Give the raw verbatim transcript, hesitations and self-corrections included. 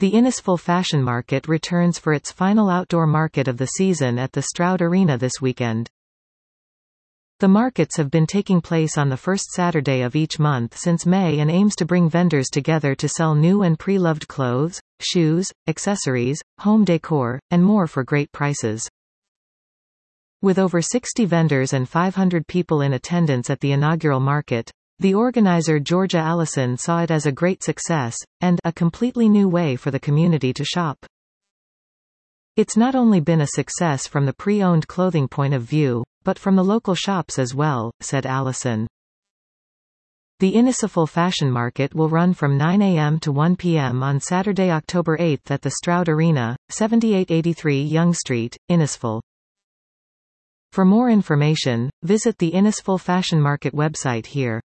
The Innisfil Fashion Market returns for its final outdoor market of the season at the Stroud Arena this weekend. The markets have been taking place on the first Saturday of each month since May and aims to bring vendors together to sell new and pre-loved clothes, shoes, accessories, home decor, and more for great prices. With over sixty vendors and five hundred people in attendance at the inaugural market, the organizer Georgia Allison saw it as a great success, and a completely new way for the community to shop. It's not only been a success from the pre-owned clothing point of view, but from the local shops as well, said Allison. The Innisfil Fashion Market will run from nine a m to one p m on Saturday, October eighth at the Stroud Arena, seventy-eight eighty-three Yonge Street, Innisfil. For more information, visit the Innisfil Fashion Market website here.